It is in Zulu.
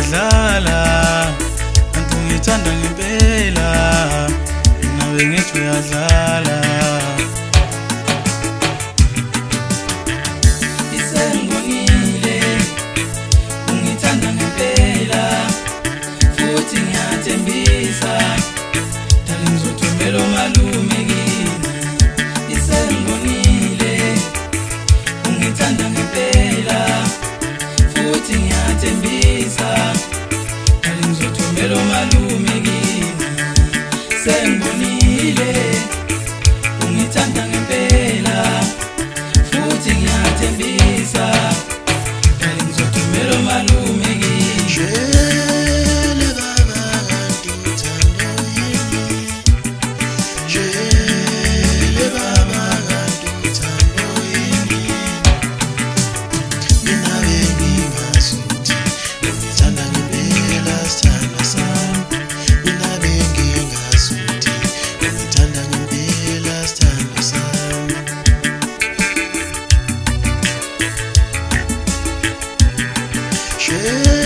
uyadlala kanti ungithanda ngempela nawe ngithi uyadlala Isengibonile ungithanda ngempela futhi ngiyathembisa dale ngizothumela umalume kini Isengibonile ungithanda ngempela futhi ngiyathembisa dale ngizothumela umalume kini Sengibonile ungithanda ngempela futhi ngiyathembisa dale ngizothumela umalume kini Yeah.